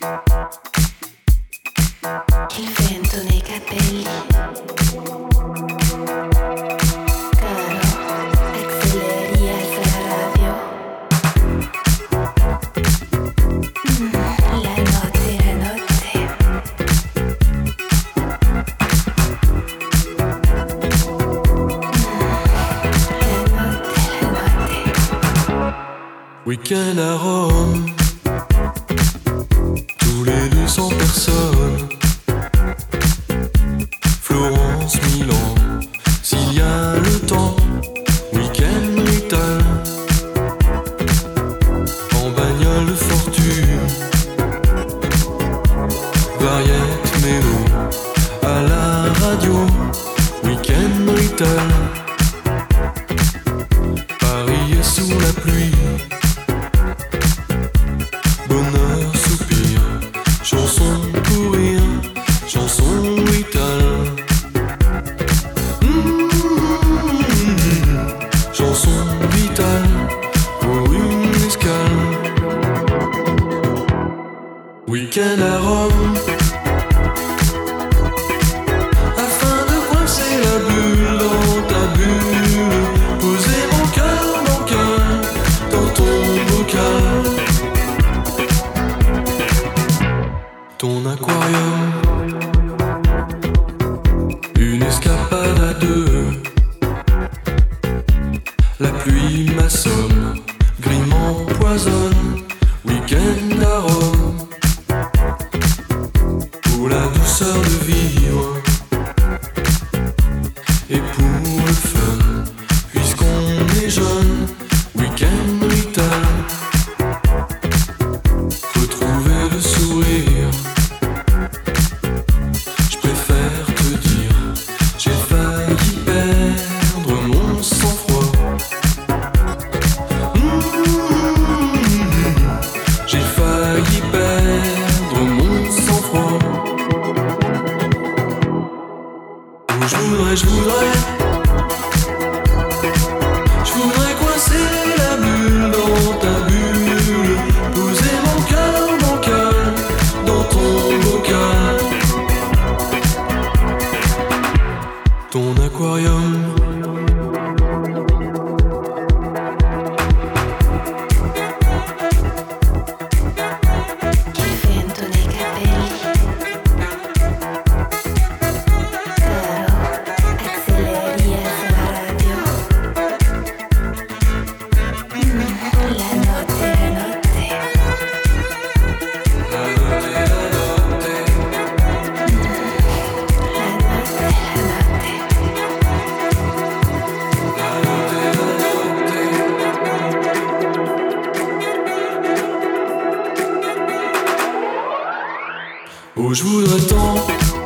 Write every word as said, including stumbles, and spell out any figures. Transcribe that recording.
Il vento nei capelli. Caro, acceleri alza la radio. Mm, la notte, la notte. Mm, la notte, la notte. Week-end à Rome, tous les deux cents personnes. Florence, Milan, s'il y a le temps. Week-end brutal, en bagnole fortune. Variette, mélo, à la radio. Week-end brutal, Paris est sous la pluie. Bonheur, soupir, chanson pour rire, chanson brutale. Mmh, chanson vitale pour une escale. Week-end à Rome, afin de coincer la bulle dans ta bulle. Poser mon cœur, mon cœur dans ton bocal. Ton aquarium, une escapade à deux. La pluie m'assomme, gris m'empoisonne. Week-end à Rome, pour la douceur de vivre et pour le fun, puisqu'on est jeune. Week-end brutal, retrouver le sourire. Je préfère te dire, j'ai failli perdre mon sang-froid. Mmh, j'ai failli perdre mon sang-froid. Oh, je voudrais, je voudrais, je voudrais coincer la bulle dans ta bulle. Poser mon cœur, mon cœur dans ton bocal. Ton aquarium, Il vento nei capelli. Caro, acceleri alza la radio. Mm, la notte, la notte. la notte, la notte. La notte, la notte. La notte, la notte. Oh, je voudrais tant